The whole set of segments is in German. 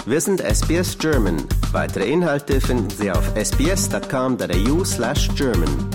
Wir sind SBS German. Weitere Inhalte finden Sie auf sbs.com.au/German.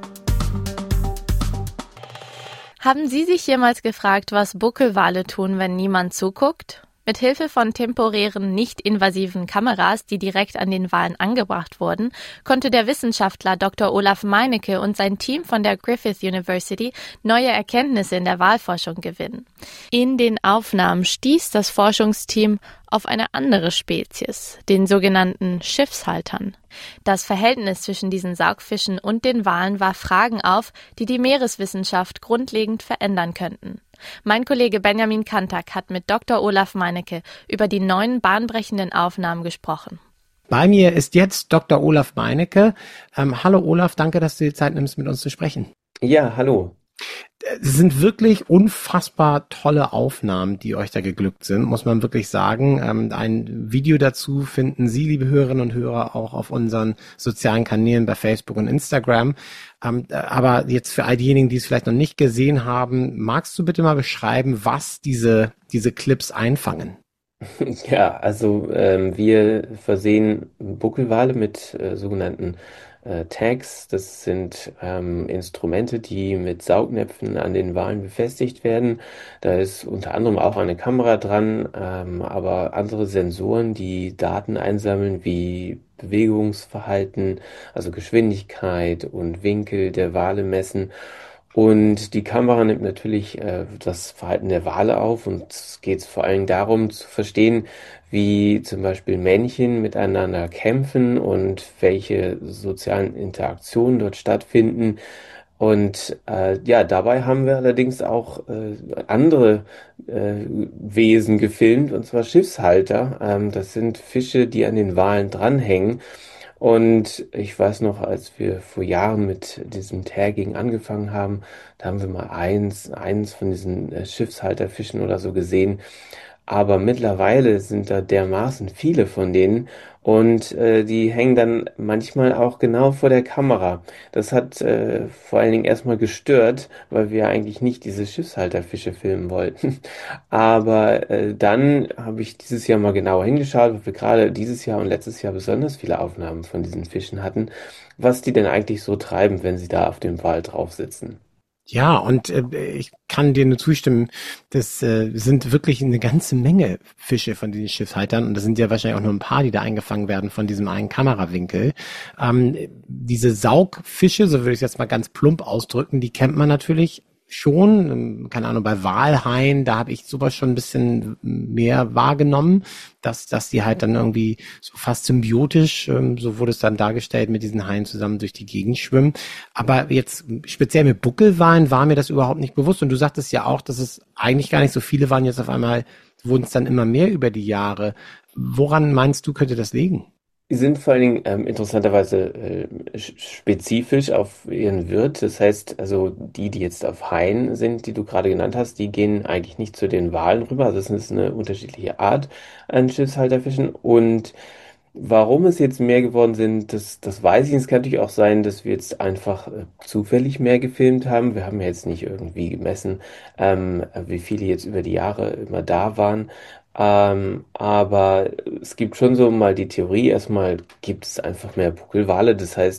Haben Sie sich jemals gefragt, was Buckelwale tun, wenn niemand zuguckt? Mit Hilfe von temporären, nicht-invasiven Kameras, die direkt an den Walen angebracht wurden, konnte der Wissenschaftler Dr. Olaf Meinecke und sein Team von der Griffith University neue Erkenntnisse in der Walforschung gewinnen. In den Aufnahmen stieß das Forschungsteam auf eine andere Spezies, den sogenannten Schiffshaltern. Das Verhältnis zwischen diesen Saugfischen und den Walen warf Fragen auf, die die Meereswissenschaft grundlegend verändern könnten. Mein Kollege Benjamin Kantak hat mit Dr. Olaf Meinecke über die neuen bahnbrechenden Aufnahmen gesprochen. Bei mir ist jetzt Dr. Olaf Meinecke. Hallo Olaf, danke, dass du dir Zeit nimmst, mit uns zu sprechen. Ja, hallo. Es sind wirklich unfassbar tolle Aufnahmen, die euch da geglückt sind, muss man wirklich sagen. Ein Video dazu finden Sie, liebe Hörerinnen und Hörer, auch auf unseren sozialen Kanälen bei Facebook und Instagram. Aber jetzt für all diejenigen, die es vielleicht noch nicht gesehen haben, magst du bitte mal beschreiben, was diese Clips einfangen? Ja, also wir versehen Buckelwale mit sogenannten Tags. Das sind Instrumente, die mit Saugnäpfen an den Walen befestigt werden. Da ist unter anderem auch eine Kamera dran, aber andere Sensoren, die Daten einsammeln, wie Bewegungsverhalten, also Geschwindigkeit und Winkel der Wale messen. Und die Kamera nimmt natürlich das Verhalten der Wale auf, und es geht vor allem darum zu verstehen, wie zum Beispiel Männchen miteinander kämpfen und welche sozialen Interaktionen dort stattfinden. Und dabei haben wir allerdings auch andere Wesen gefilmt, und zwar Schiffshalter. Das sind Fische, die an den Walen dranhängen. Und ich weiß noch, als wir vor Jahren mit diesem Tagging angefangen haben, da haben wir mal eins von diesen Schiffshalterfischen oder so gesehen. Aber mittlerweile sind da dermaßen viele von denen, und die hängen dann manchmal auch genau vor der Kamera. Das hat vor allen Dingen erstmal gestört, weil wir eigentlich nicht diese Schiffshalterfische filmen wollten. Aber dann habe ich dieses Jahr mal genauer hingeschaut, weil wir gerade dieses Jahr und letztes Jahr besonders viele Aufnahmen von diesen Fischen hatten, was die denn eigentlich so treiben, wenn sie da auf dem Wal drauf sitzen. Ja, und ich kann dir nur zustimmen, das sind wirklich eine ganze Menge Fische von diesen Schiffshaltern, und das sind ja wahrscheinlich auch nur ein paar, die da eingefangen werden von diesem einen Kamerawinkel. Diese Saugfische, so würde ich es jetzt mal ganz plump ausdrücken, die kennt man natürlich schon, keine Ahnung, bei Walhaien, da habe ich sowas schon ein bisschen mehr wahrgenommen, dass die halt dann irgendwie so fast symbiotisch, so wurde es dann dargestellt, mit diesen Haien zusammen durch die Gegend schwimmen. Aber jetzt speziell mit Buckelwalen war mir das überhaupt nicht bewusst, und du sagtest ja auch, dass es eigentlich gar nicht so viele waren, jetzt auf einmal wurden es dann immer mehr über die Jahre. Woran meinst du, könnte das liegen? Die sind vor allen Dingen interessanterweise spezifisch auf ihren Wirt. Das heißt, also die jetzt auf Haien sind, die du gerade genannt hast, die gehen eigentlich nicht zu den Walen rüber. Also das ist eine unterschiedliche Art an Schiffshalterfischen. Und warum es jetzt mehr geworden sind, das weiß ich. Es kann natürlich auch sein, dass wir jetzt einfach zufällig mehr gefilmt haben. Wir haben ja jetzt nicht irgendwie gemessen, wie viele jetzt über die Jahre immer da waren. Aber es gibt schon so mal die Theorie, erstmal gibt es einfach mehr Buckelwale, das heißt,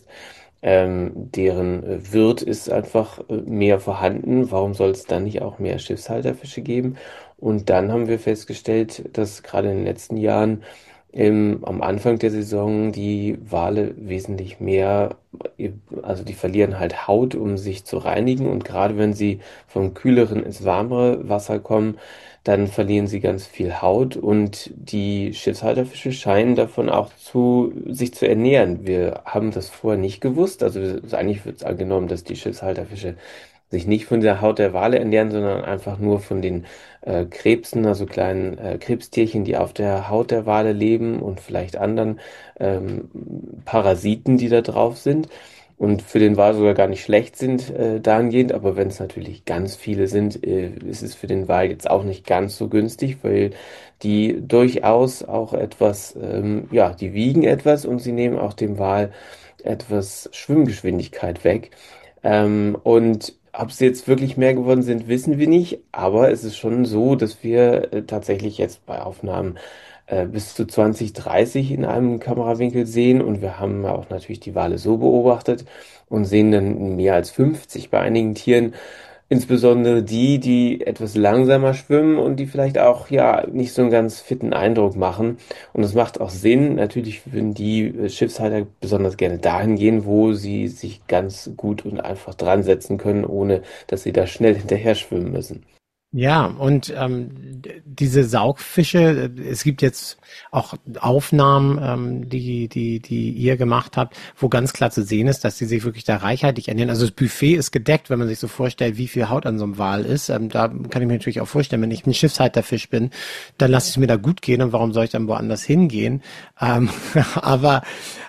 deren Wirt ist einfach mehr vorhanden. Warum soll es dann nicht auch mehr Schiffshalterfische geben? Und dann haben wir festgestellt, dass gerade in den letzten Jahren am Anfang der Saison die Wale wesentlich mehr, also die verlieren halt Haut, um sich zu reinigen, und gerade wenn sie vom kühleren ins warmere Wasser kommen, dann verlieren sie ganz viel Haut, und die Schiffshalterfische scheinen davon auch sich zu ernähren. Wir haben das vorher nicht gewusst, also eigentlich wird es angenommen, dass die Schiffshalterfische sich nicht von der Haut der Wale ernähren, sondern einfach nur von den Krebsen, also kleinen Krebstierchen, die auf der Haut der Wale leben, und vielleicht anderen ähm, Parasiten, die da drauf sind und für den Wal sogar gar nicht schlecht sind dahingehend. Aber wenn es natürlich ganz viele sind, ist es für den Wal jetzt auch nicht ganz so günstig, weil die durchaus auch etwas, die wiegen etwas, und sie nehmen auch dem Wal etwas Schwimmgeschwindigkeit weg. Und ob es jetzt wirklich mehr geworden sind, wissen wir nicht, aber es ist schon so, dass wir tatsächlich jetzt bei Aufnahmen bis zu 20, 30 in einem Kamerawinkel sehen und wir haben auch natürlich die Wale so beobachtet und sehen dann mehr als 50 bei einigen Tieren. Insbesondere die, die etwas langsamer schwimmen und die vielleicht auch ja nicht so einen ganz fitten Eindruck machen. Und es macht auch Sinn. Natürlich würden die Schiffshalter besonders gerne dahin gehen, wo sie sich ganz gut und einfach dran setzen können, ohne dass sie da schnell hinterher schwimmen müssen. Ja, und diese Saugfische, es gibt jetzt auch Aufnahmen, die ihr gemacht habt, wo ganz klar zu sehen ist, dass sie sich wirklich da reichhaltig ernähren. Also das Buffet ist gedeckt, wenn man sich so vorstellt, wie viel Haut an so einem Wal ist. Da kann ich mir natürlich auch vorstellen, wenn ich ein Schiffshalterfisch bin, dann lasse ich es mir da gut gehen und warum soll ich dann woanders hingehen? Ähm, aber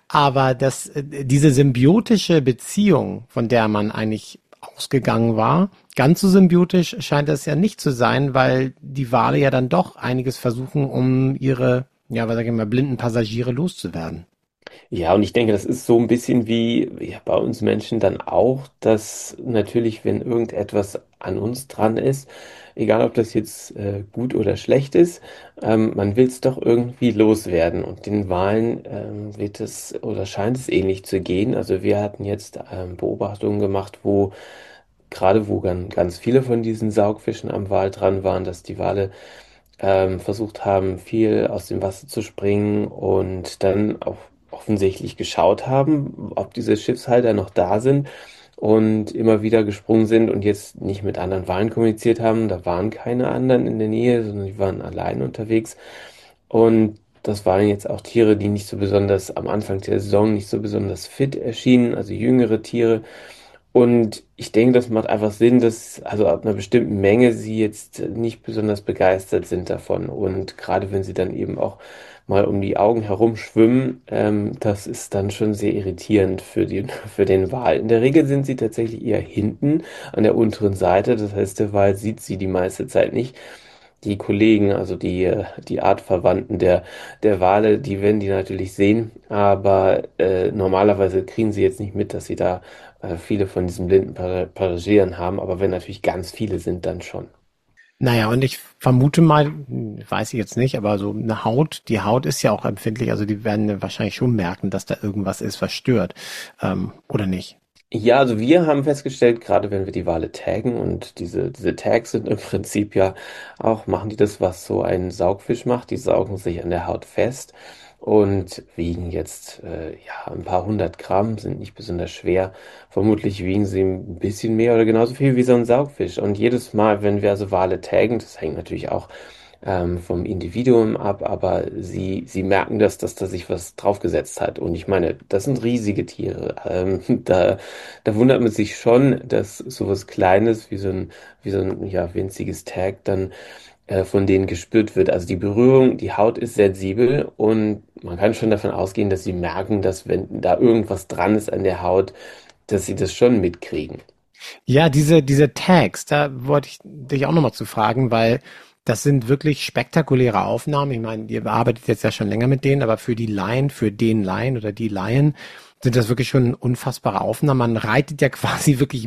diese symbiotische Beziehung, von der man eigentlich ausgegangen war. Ganz so symbiotisch scheint es ja nicht zu sein, weil die Wale ja dann doch einiges versuchen, um ihre, ja, was sag ich mal, blinden Passagiere loszuwerden. Ja, und ich denke, das ist so ein bisschen wie ja, bei uns Menschen dann auch, dass natürlich, wenn irgendetwas an uns dran ist, egal ob das jetzt gut oder schlecht ist, man will es doch irgendwie loswerden. Und den Walen wird es oder scheint es ähnlich zu gehen. Also wir hatten jetzt Beobachtungen gemacht, wo gerade wo ganz viele von diesen Saugfischen am Wal dran waren, dass die Wale versucht haben, viel aus dem Wasser zu springen und dann auch offensichtlich geschaut haben, ob diese Schiffshalter noch da sind und immer wieder gesprungen sind und jetzt nicht mit anderen Walen kommuniziert haben. Da waren keine anderen in der Nähe, sondern die waren allein unterwegs. Und das waren jetzt auch Tiere, die nicht so besonders am Anfang der Saison nicht so besonders fit erschienen, also jüngere Tiere. Und ich denke, das macht einfach Sinn, dass also ab einer bestimmten Menge sie jetzt nicht besonders begeistert sind davon. Und gerade wenn sie dann eben auch mal um die Augen herum schwimmen, das ist dann schon sehr irritierend für den Wal. In der Regel sind sie tatsächlich eher hinten an der unteren Seite. Das heißt, der Wal sieht sie die meiste Zeit nicht. Die Kollegen, also die Artverwandten der Wale, die werden die natürlich sehen, aber normalerweise kriegen sie jetzt nicht mit, dass sie da viele von diesen blinden Passagieren haben, aber wenn natürlich ganz viele sind, dann schon. Naja, und ich vermute mal, weiß ich jetzt nicht, aber so eine Haut, die Haut ist ja auch empfindlich, also die werden ja wahrscheinlich schon merken, dass da irgendwas ist, was stört, oder nicht? Ja, also wir haben festgestellt, gerade wenn wir die Wale taggen und diese Tags sind im Prinzip ja auch, machen die das, was so ein Saugfisch macht, die saugen sich an der Haut fest und wiegen jetzt ja ein paar 100 Gramm, sind nicht besonders schwer. Vermutlich wiegen sie ein bisschen mehr oder genauso viel wie so ein Saugfisch. Und jedes Mal, wenn wir also Wale taggen, das hängt natürlich auch vom Individuum ab, aber sie merken das, dass da sich was draufgesetzt hat. Und ich meine, das sind riesige Tiere. Da wundert man sich schon, dass sowas Kleines wie so ein ja, winziges Tag dann von denen gespürt wird. Also die Berührung, die Haut ist sensibel und man kann schon davon ausgehen, dass sie merken, dass wenn da irgendwas dran ist an der Haut, dass sie das schon mitkriegen. Ja, diese Tags, da wollte ich dich auch nochmal zu fragen, weil das sind wirklich spektakuläre Aufnahmen. Ich meine, ihr arbeitet jetzt ja schon länger mit denen, aber für die Laien, für den Laien oder die Laien sind das wirklich schon unfassbare Aufnahmen. Man reitet ja quasi wirklich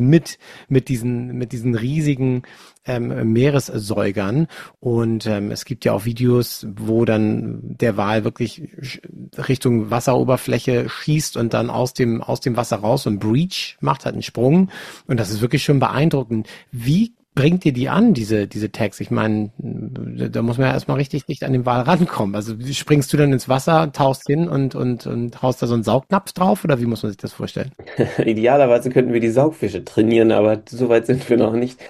mit diesen riesigen Meeressäugern. Und es gibt ja auch Videos, wo dann der Wal wirklich Richtung Wasseroberfläche schießt und dann aus dem Wasser raus und Breach macht, halt einen Sprung. Und das ist wirklich schon beeindruckend. Wie bringt ihr die an, diese Tags? Ich meine, da muss man ja erstmal richtig dicht an den Wal rankommen. Also springst du dann ins Wasser, tauchst hin und haust da so einen Saugnapf drauf oder wie muss man sich das vorstellen? Idealerweise könnten wir die Saugfische trainieren, aber so weit sind wir noch nicht.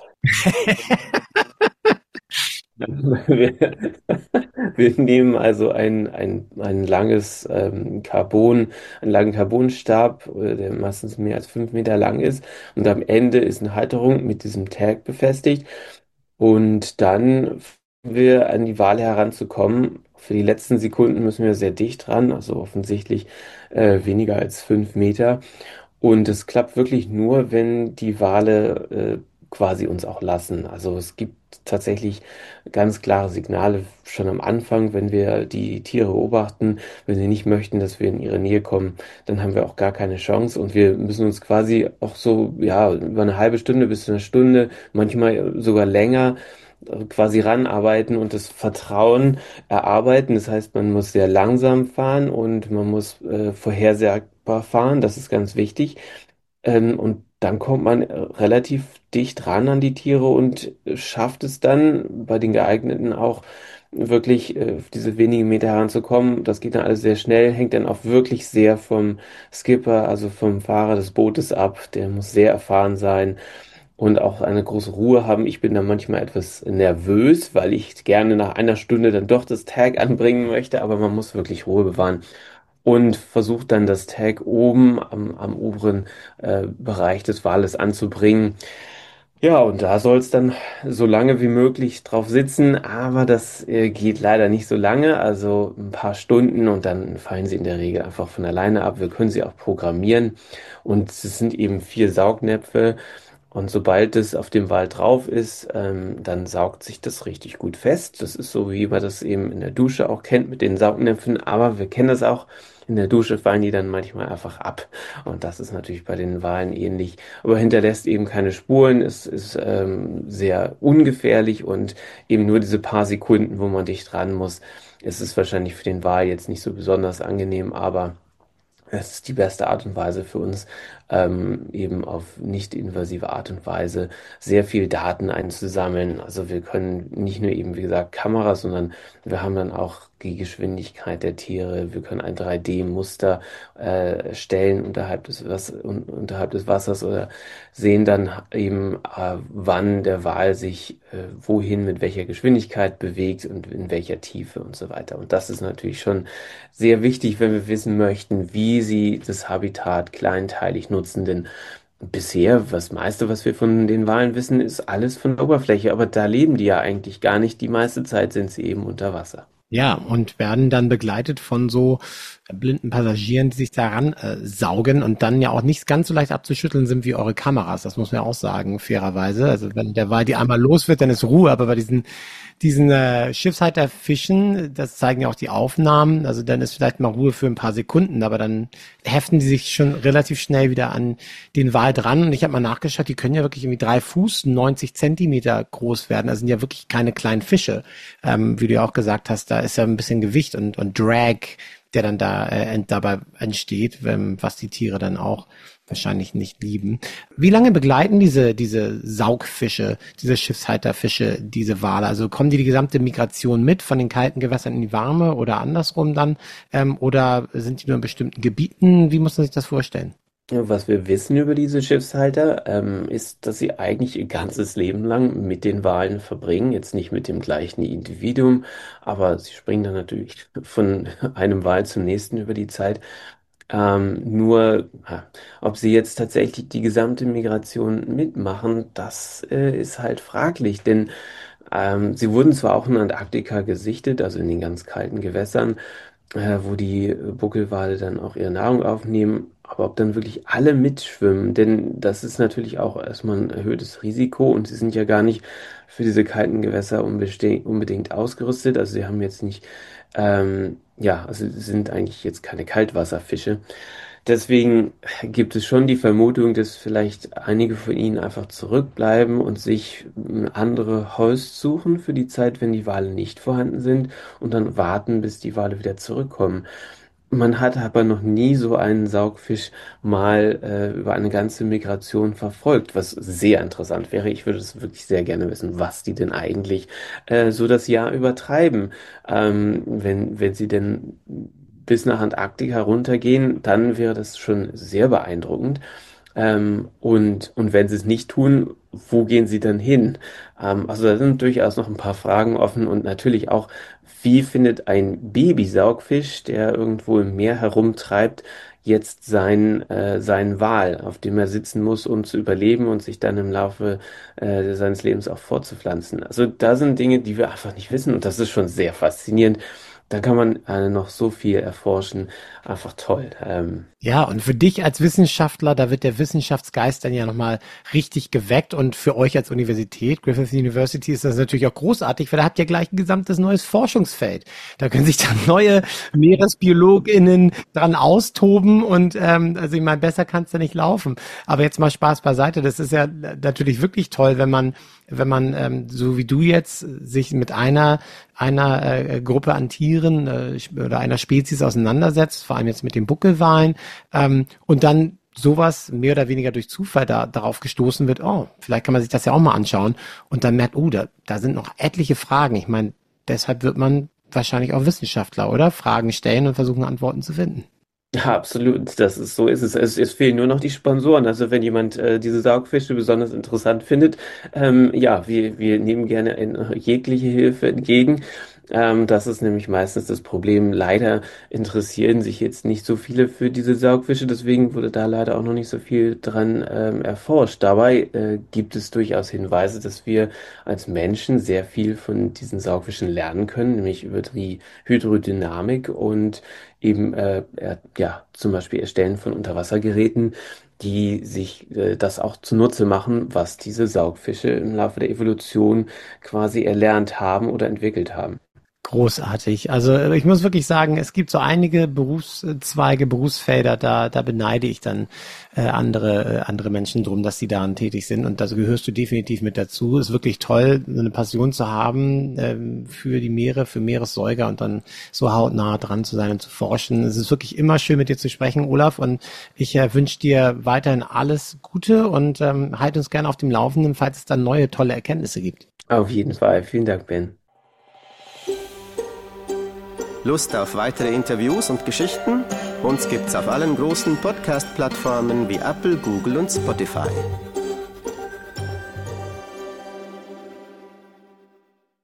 Wir, wir nehmen also ein langes einen langen Carbonstab, der meistens mehr als 5 Meter lang ist. Und am Ende ist eine Halterung mit diesem Tag befestigt. Und dann versuchen wir an die Wale heranzukommen. Für die letzten Sekunden müssen wir sehr dicht ran, also offensichtlich weniger als 5 Meter. Und es klappt wirklich nur, wenn die Wale quasi uns auch lassen. Also es gibt tatsächlich ganz klare Signale schon am Anfang, wenn wir die Tiere beobachten, wenn sie nicht möchten, dass wir in ihre Nähe kommen, dann haben wir auch gar keine Chance und wir müssen uns quasi auch so, ja, über eine halbe Stunde bis zu einer Stunde, manchmal sogar länger, quasi ranarbeiten und das Vertrauen erarbeiten. Das heißt, man muss sehr langsam fahren und man muss vorhersagbar fahren. Das ist ganz wichtig. Und dann kommt man relativ dicht ran an die Tiere und schafft es dann bei den geeigneten auch wirklich auf diese wenigen Meter heranzukommen. Das geht dann alles sehr schnell, hängt dann auch wirklich sehr vom Skipper, also vom Fahrer des Bootes ab. Der muss sehr erfahren sein und auch eine große Ruhe haben. Ich bin da manchmal etwas nervös, weil ich gerne nach einer Stunde dann doch das Tag anbringen möchte, aber man muss wirklich Ruhe bewahren und versucht dann das Tag oben am oberen Bereich des Wales anzubringen. Ja, und da soll es dann so lange wie möglich drauf sitzen, aber das geht leider nicht so lange, also ein paar Stunden und dann fallen sie in der Regel einfach von alleine ab. Wir können sie auch programmieren und es sind eben 4 Saugnäpfe und sobald es auf dem Wal drauf ist, dann saugt sich das richtig gut fest. Das ist so, wie man das eben in der Dusche auch kennt mit den Saugnäpfen, aber wir kennen das auch. In der Dusche fallen die dann manchmal einfach ab. Und das ist natürlich bei den Walen ähnlich, aber hinterlässt eben keine Spuren. Es ist sehr ungefährlich und eben nur diese paar Sekunden, wo man dicht ran muss. Es ist wahrscheinlich für den Wal jetzt nicht so besonders angenehm, aber es ist die beste Art und Weise für uns, eben auf nicht invasive Art und Weise sehr viel Daten einzusammeln. Also wir können nicht nur eben, wie gesagt, Kameras, sondern wir haben dann auch die Geschwindigkeit der Tiere. Wir können ein 3D-Muster stellen unterhalb des Wassers oder sehen dann eben, wann der Wal sich wohin mit welcher Geschwindigkeit bewegt und in welcher Tiefe und so weiter. Und das ist natürlich schon sehr wichtig, wenn wir wissen möchten, wie sie das Habitat kleinteilig nutzen, denn bisher, das meiste, was wir von den Walen wissen, ist alles von der Oberfläche, aber da leben die ja eigentlich gar nicht. Die meiste Zeit sind sie eben unter Wasser. Ja, und werden dann begleitet von so blinden Passagieren, die sich daran saugen und dann ja auch nicht ganz so leicht abzuschütteln sind wie eure Kameras. Das muss man ja auch sagen, fairerweise. Also wenn der Wal die einmal los wird, dann ist Ruhe. Aber bei diesen Schiffshalterfischen, das zeigen ja auch die Aufnahmen, also dann ist vielleicht mal Ruhe für ein paar Sekunden, aber dann heften die sich schon relativ schnell wieder an den Wal dran. Und ich habe mal nachgeschaut, die können ja wirklich irgendwie 3 Fuß, 90 Zentimeter groß werden. Das sind ja wirklich keine kleinen Fische. Wie du ja auch gesagt hast, da ist ja ein bisschen Gewicht und Drag, der dann dabei entsteht, was die Tiere dann auch wahrscheinlich nicht lieben. Wie lange begleiten diese Saugfische, diese Schiffshalterfische, diese Wale? Also kommen die gesamte Migration mit von den kalten Gewässern in die warme oder andersrum dann? Oder sind die nur in bestimmten Gebieten? Wie muss man sich das vorstellen? Ja, was wir wissen über diese Schiffshalter, ist, dass sie eigentlich ihr ganzes Leben lang mit den Walen verbringen. Jetzt nicht mit dem gleichen Individuum, aber sie springen dann natürlich von einem Wal zum nächsten über die Zeit. Ob sie jetzt tatsächlich die gesamte Migration mitmachen, das ist halt fraglich, denn sie wurden zwar auch in Antarktika gesichtet, also in den ganz kalten Gewässern, wo die Buckelwale dann auch ihre Nahrung aufnehmen. Aber ob dann wirklich alle mitschwimmen, denn das ist natürlich auch erstmal ein erhöhtes Risiko und sie sind ja gar nicht für diese kalten Gewässer unbedingt ausgerüstet. Also sie haben jetzt nicht, ja, also sie sind eigentlich jetzt keine Kaltwasserfische. Deswegen gibt es schon die Vermutung, dass vielleicht einige von ihnen einfach zurückbleiben und sich andere Hosts suchen für die Zeit, wenn die Wale nicht vorhanden sind und dann warten, bis die Wale wieder zurückkommen. Man hat aber noch nie so einen Saugfisch mal über eine ganze Migration verfolgt, was sehr interessant wäre. Ich würde es wirklich sehr gerne wissen, was die denn eigentlich so das Jahr übertreiben. Wenn sie denn bis nach Antarktika runtergehen, dann wäre das schon sehr beeindruckend. Und wenn sie es nicht tun, wo gehen sie dann hin? Also da sind durchaus noch ein paar Fragen offen und natürlich auch, wie findet ein Babysaugfisch, der irgendwo im Meer herumtreibt, jetzt seinen Wal, auf dem er sitzen muss, um zu überleben und sich dann im Laufe seines Lebens auch fortzupflanzen? Also da sind Dinge, die wir einfach nicht wissen und das ist schon sehr faszinierend. Da kann man noch so viel erforschen. Einfach toll. Ja, und für dich als Wissenschaftler, da wird der Wissenschaftsgeist dann ja nochmal richtig geweckt, und für euch als Universität, Griffith University, ist das natürlich auch großartig, weil da habt ihr gleich ein gesamtes neues Forschungsfeld. Da können sich dann neue MeeresbiologInnen dran austoben, und also ich meine, besser kann es da nicht laufen. Aber jetzt mal Spaß beiseite, das ist ja natürlich wirklich toll, wenn man so wie du jetzt sich mit einer Gruppe an Tieren oder einer Spezies auseinandersetzt, vor allem jetzt mit den Buckelwalen, und dann sowas mehr oder weniger durch Zufall darauf gestoßen wird, oh, vielleicht kann man sich das ja auch mal anschauen, und dann merkt, oh, da sind noch etliche Fragen. Ich meine, deshalb wird man wahrscheinlich auch Wissenschaftler, oder? Fragen stellen und versuchen, Antworten zu finden. Ja, absolut, so ist es. Es fehlen nur noch die Sponsoren. Also wenn jemand diese Saugfische besonders interessant findet, ja, wir nehmen gerne jegliche Hilfe entgegen. Das ist nämlich meistens das Problem. Leider interessieren sich jetzt nicht so viele für diese Saugfische, deswegen wurde da leider auch noch nicht so viel dran erforscht. Dabei gibt es durchaus Hinweise, dass wir als Menschen sehr viel von diesen Saugfischen lernen können, nämlich über die Hydrodynamik und eben ja, zum Beispiel Erstellen von Unterwassergeräten, die sich das auch zunutze machen, was diese Saugfische im Laufe der Evolution quasi erlernt haben oder entwickelt haben. Großartig. Also ich muss wirklich sagen, es gibt so einige Berufszweige, Berufsfelder, da beneide ich dann andere Menschen drum, dass sie daran tätig sind, und da gehörst du definitiv mit dazu. Ist wirklich toll, so eine Passion zu haben für die Meere, für Meeressäuger, und dann so hautnah dran zu sein und zu forschen. Es ist wirklich immer schön, mit dir zu sprechen, Olaf, und ich wünsche dir weiterhin alles Gute, und halt uns gerne auf dem Laufenden, falls es dann neue tolle Erkenntnisse gibt. Auf jeden Fall. Vielen Dank, Ben. Lust auf weitere Interviews und Geschichten? Uns gibt's auf allen großen Podcast-Plattformen wie Apple, Google und Spotify.